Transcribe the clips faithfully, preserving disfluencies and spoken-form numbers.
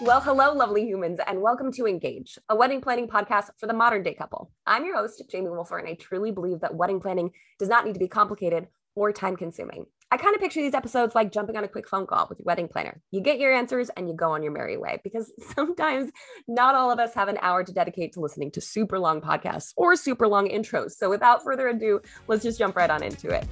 Well, hello, lovely humans, and welcome to Engage, a wedding planning podcast for the modern day couple. I'm your host, Jamie Wolfer, and I truly believe that wedding planning does not need to be complicated or time consuming. I kind of picture these episodes like jumping on a quick phone call with your wedding planner. You get your answers and you go on your merry way, because sometimes not all of us have an hour to dedicate to listening to super long podcasts or super long intros. So without further ado, let's just jump right on into it.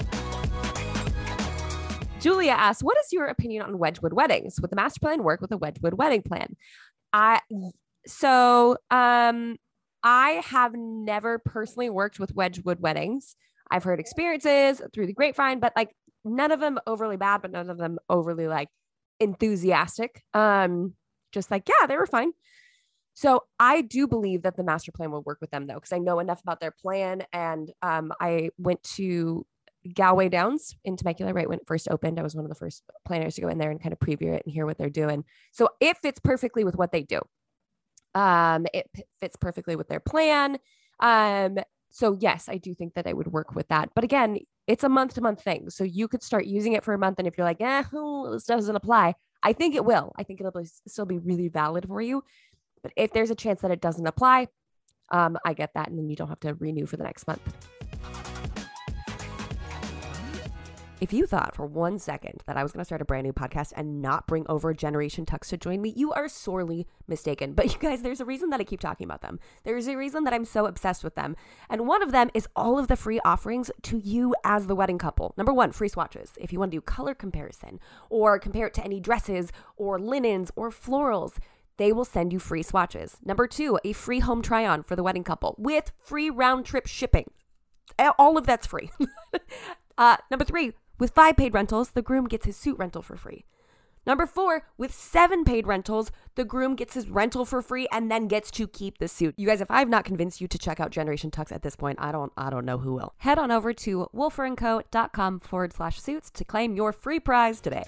Julia asks, what is your opinion on Wedgwood weddings? Would the master plan work with a Wedgwood wedding plan? I so um I have never personally worked with Wedgwood weddings. I've heard experiences through the grapevine, but like none of them overly bad, but none of them overly like enthusiastic. Um, just like, yeah, they were fine. So I do believe that the master plan will work with them though, because I know enough about their plan. And um, I went to Galway Downs in Temecula right when it first opened. I was one of the first planners to go in there and kind of preview it and hear what they're doing. So it fits perfectly with what they do. Um, it p- fits perfectly with their plan. Um, so yes, I do think that I would work with that. But again, it's a month to month thing. So you could start using it for a month. And if you're like, eh, oh, this doesn't apply, I think it will. I think it'll be, still be really valid for you. But if there's a chance that it doesn't apply, um, I get that. And then you don't have to renew for the next month. If you thought for one second that I was going to start a brand new podcast and not bring over Generation Tux to join me, you are sorely mistaken. But you guys, there's a reason that I keep talking about them. There's a reason that I'm so obsessed with them. And one of them is all of the free offerings to you as the wedding couple. Number one, free swatches. If you want to do color comparison or compare it to any dresses or linens or florals, they will send you free swatches. Number two, a free home try-on for the wedding couple with free round trip shipping. All of that's free. uh, number three, with five paid rentals, the groom gets his suit rental for free. Number four, with seven paid rentals, the groom gets his rental for free and then gets to keep the suit. You guys, if I've not convinced you to check out Generation Tux at this point, I don't I don't know who will. Head on over to wolferandco.com forward slash suits to claim your free prize today.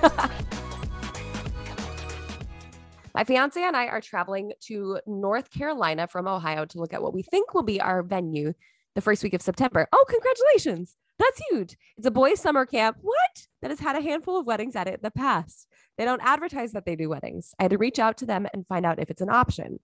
My fiance and I are traveling to North Carolina from Ohio to look at what we think will be our venue the first week of September. Oh, congratulations. That's huge. It's a boys' summer camp. What? That has had a handful of weddings at it in the past. They don't advertise that they do weddings. I had to reach out to them and find out if it's an option.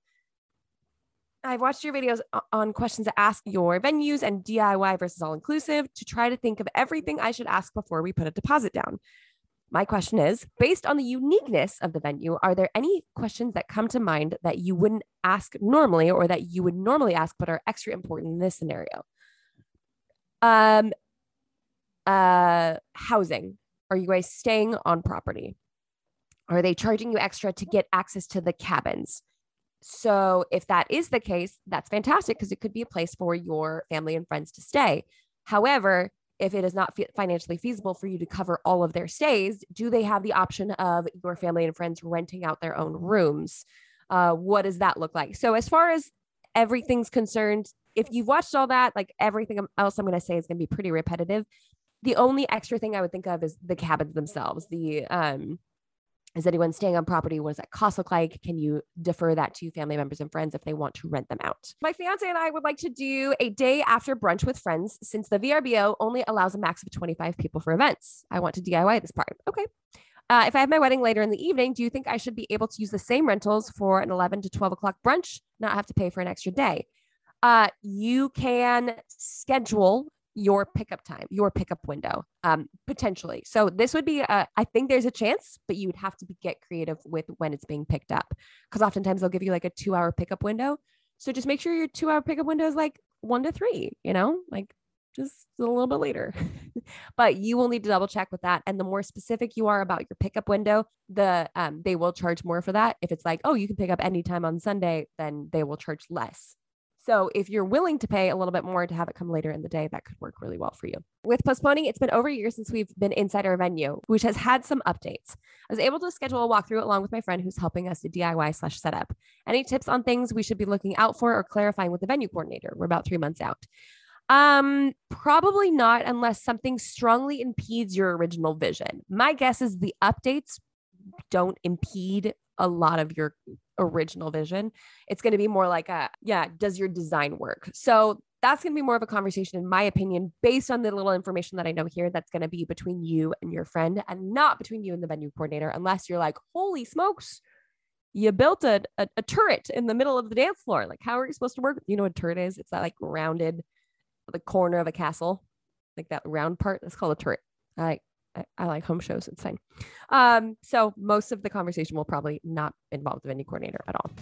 I've watched your videos on questions to ask your venues and D I Y versus all-inclusive to try to think of everything I should ask before we put a deposit down. My question is, based on the uniqueness of the venue, are there any questions that come to mind that you wouldn't ask normally or that you would normally ask but are extra important in this scenario? Um, uh, housing. Are you guys staying on property? Are they charging you extra to get access to the cabins? So if that is the case, that's fantastic because it could be a place for your family and friends to stay. However, if it is not financially feasible for you to cover all of their stays, do they have the option of your family and friends renting out their own rooms? Uh, what does that look like? So as far as everything's concerned, if you've watched all that, like everything else I'm going to say is going to be pretty repetitive. The only extra thing I would think of is the cabins themselves. The um, is anyone staying on property? What does that cost look like? Can you defer that to family members and friends if they want to rent them out? My fiance and I would like to do a day after brunch with friends since the V R B O only allows a max of twenty-five people for events. I want to D I Y this part. Okay. Uh, if I have my wedding later in the evening, do you think I should be able to use the same rentals for an eleven to twelve o'clock brunch, not have to pay for an extra day? Uh, you can schedule your pickup time, your pickup window, um, potentially. So this would be, a, I think there's a chance, but you would have to be, get creative with when it's being picked up. Because oftentimes they'll give you like a two hour pickup window. So just make sure your two hour pickup window is like one to three, you know, like just a little bit later. But you will need to double check with that. And the more specific you are about your pickup window, the um, they will charge more for that. If it's like, oh, you can pick up anytime on Sunday, then they will charge less. So if you're willing to pay a little bit more to have it come later in the day, that could work really well for you. With postponing, it's been over a year since we've been inside our venue, which has had some updates. I was able to schedule a walkthrough along with my friend who's helping us to D I Y slash setup. Any tips on things we should be looking out for or clarifying with the venue coordinator? We're about three months out. Um, probably not unless something strongly impedes your original vision. My guess is the updates don't impede a lot of your original vision. It's going to be more like a, yeah, does your design work? So that's going to be more of a conversation, in my opinion, based on the little information that I know here, that's going to be between you and your friend and not between you and the venue coordinator, unless you're like, holy smokes, You built a, a, a turret in the middle of the dance floor. Like, how are you supposed to work? You know what a turret is? It's that like rounded, the corner of a castle, like that round part. That's called a turret. I, I, I like home shows. It's fine. Um, so most of the conversation will probably not involve the venue coordinator at all.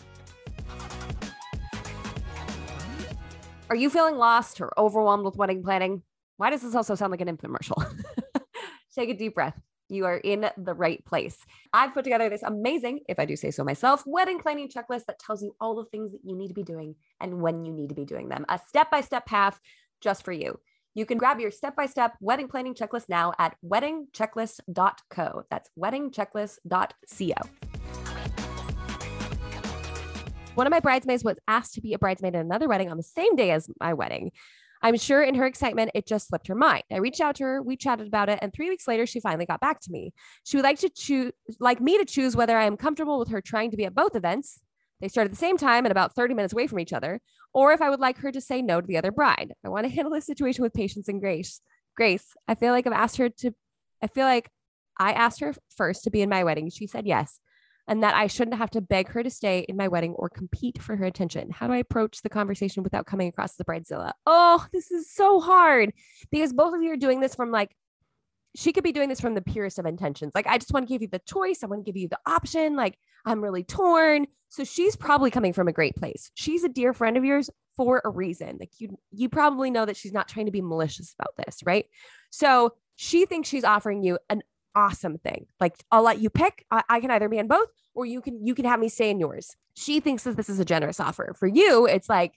Are you feeling lost or overwhelmed with wedding planning? Why does this also sound like an infomercial? Take a deep breath. You are in the right place. I've put together this amazing, if I do say so myself, wedding planning checklist that tells you all the things that you need to be doing and when you need to be doing them. A step-by-step path just for you. You can grab your step-by-step wedding planning checklist now at wedding checklist dot co. That's wedding checklist dot co. One of my bridesmaids was asked to be a bridesmaid at another wedding on the same day as my wedding. I'm sure in her excitement, it just slipped her mind. I reached out to her, we chatted about it, and three weeks later, she finally got back to me. She would like to choose, like me to choose whether I am comfortable with her trying to be at both events. They start at the same time and about thirty minutes away from each other, or if I would like her to say no to the other bride. I want to handle this situation with patience and grace. Grace, I feel like I've asked her to, I feel like I asked her first to be in my wedding. She said yes. And that I shouldn't have to beg her to stay in my wedding or compete for her attention. How do I approach the conversation without coming across as a bridezilla? Oh, this is so hard because both of you are doing this from like, she could be doing this from the purest of intentions. Like, I just want to give you the choice. I want to give you the option. Like, I'm really torn. So she's probably coming from a great place. She's a dear friend of yours for a reason. Like you, you probably know that she's not trying to be malicious about this, right? So she thinks she's offering you an awesome thing. Like, I'll let you pick. I, I can either be in both, or you can, you can have me stay in yours. She thinks that this is a generous offer. For you, it's like,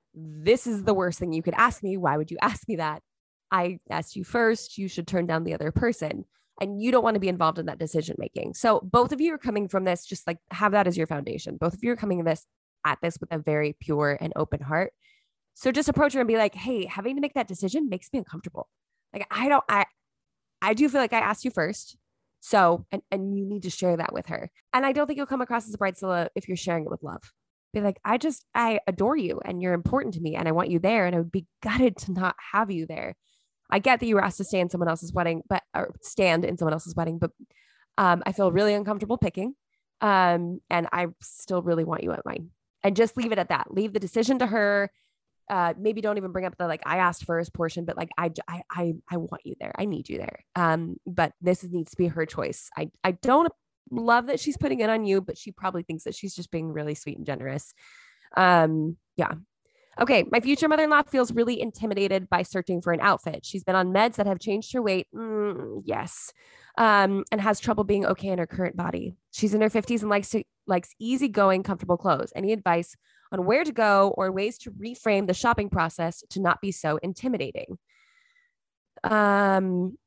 this is the worst thing you could ask me. Why would you ask me that? I asked you first. You should turn down the other person. And you don't want to be involved in that decision making. So both of you are coming from this, just like have that as your foundation. Both of you are coming this at this with a very pure and open heart. So just approach her and be like, hey, having to make that decision makes me uncomfortable. Like, I don't, I, I do feel like I asked you first. So, and, and you need to share that with her. And I don't think you'll come across as a bridezilla if you're sharing it with love. Be like, I just, I adore you and you're important to me and I want you there. And I would be gutted to not have you there. I get that you were asked to stay in someone else's wedding, but or stand in someone else's wedding, but um, I feel really uncomfortable picking. Um, and I still really want you at mine. And just leave it at that. Leave the decision to her. Uh, maybe don't even bring up the like I asked first portion, but like I I I I want you there. I need you there. Um, but this needs to be her choice. I I don't love that she's putting it on you, but she probably thinks that she's just being really sweet and generous. Um, yeah. Okay, my future mother-in-law feels really intimidated by searching for an outfit. She's been on meds that have changed her weight. Mm, yes. Um, and has trouble being okay in her current body. She's in her fifties and likes to likes easygoing, comfortable clothes. Any advice on where to go or ways to reframe the shopping process to not be so intimidating? Um,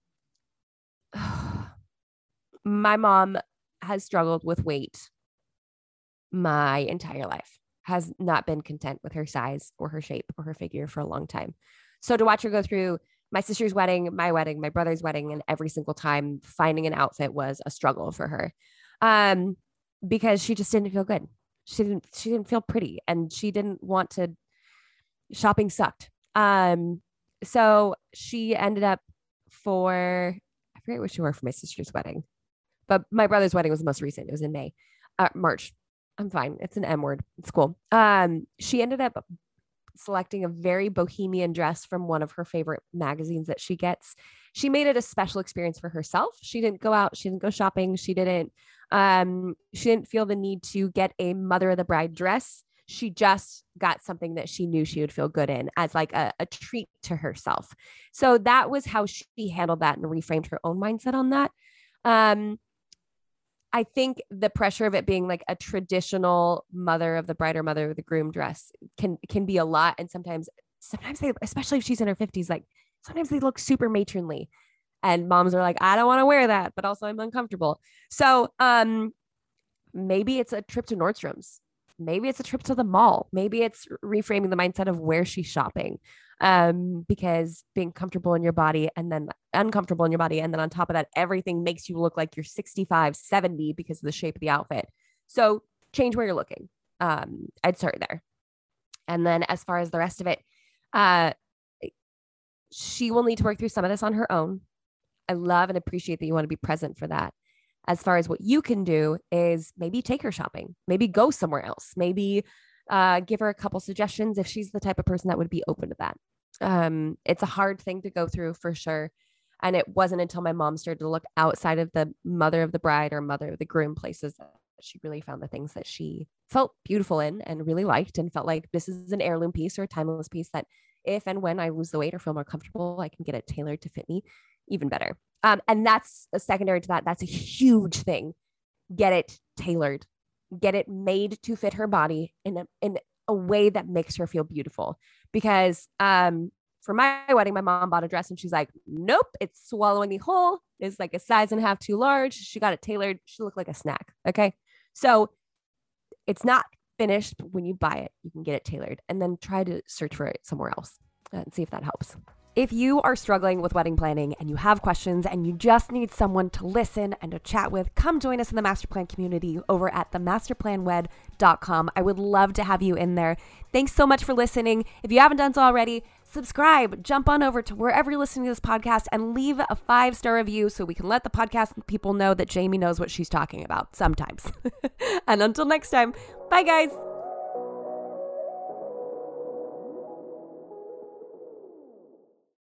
my mom has struggled with weight my entire life. Has not been content with her size or her shape or her figure for a long time. So to watch her go through my sister's wedding, my wedding, my brother's wedding, and every single time finding an outfit was a struggle for her. Um, because she just didn't feel good. She didn't, she didn't feel pretty and she didn't want to, shopping sucked. Um, so she ended up for, I forget what she wore for my sister's wedding, but my brother's wedding was the most recent. It was in May, uh, March. I'm fine. It's an M word. It's cool. Um, she ended up selecting a very bohemian dress from one of her favorite magazines that she gets. She made it a special experience for herself. She didn't go out. She didn't go shopping. She didn't, um, she didn't feel the need to get a mother of the bride dress. She just got something that she knew she would feel good in as like a, a treat to herself. So that was how she handled that and reframed her own mindset on that. Um, I think the pressure of it being like a traditional mother of the bride or mother of the groom dress can, can be a lot. And sometimes, sometimes they, especially if she's in her fifties, like sometimes they look super matronly and moms are like, I don't want to wear that, but also I'm uncomfortable. So, um, maybe it's a trip to Nordstrom's. Maybe it's a trip to the mall. Maybe it's reframing the mindset of where she's shopping. Um, because being comfortable in your body and then uncomfortable in your body. And then on top of that, everything makes you look like you're sixty-five, seventy because of the shape of the outfit. So change where you're looking. Um, I'd start there. And then as far as the rest of it, uh, she will need to work through some of this on her own. I love and appreciate that you want to be present for that. as far as what you can do is maybe take her shopping, maybe go somewhere else, maybe uh, give her a couple suggestions if she's the type of person that would be open to that. Um, it's a hard thing to go through for sure. And it wasn't until my mom started to look outside of the mother of the bride or mother of the groom places that she really found the things that she felt beautiful in and really liked and felt like this is an heirloom piece or a timeless piece that if and when I lose the weight or feel more comfortable, I can get it tailored to fit me even better. Um, and that's a secondary to that. That's a huge thing. Get it tailored, get it made to fit her body in a, in a way that makes her feel beautiful. Because um, for my wedding, my mom bought a dress and she's like, nope, it's swallowing me whole. It's like a size and a half too large. She got it tailored. She looked like a snack. Okay. So it's not finished. But when you buy it, you can get it tailored and then try to search for it somewhere else and see if that helps. If you are struggling with wedding planning and you have questions and you just need someone to listen and to chat with, come join us in the Masterplan community over at the master plan wed dot com. I would love to have you in there. Thanks so much for listening. If you haven't done so already, subscribe, jump on over to wherever you're listening to this podcast and leave a five-star review so we can let the podcast people know that Jamie knows what she's talking about sometimes. And until next time, bye guys.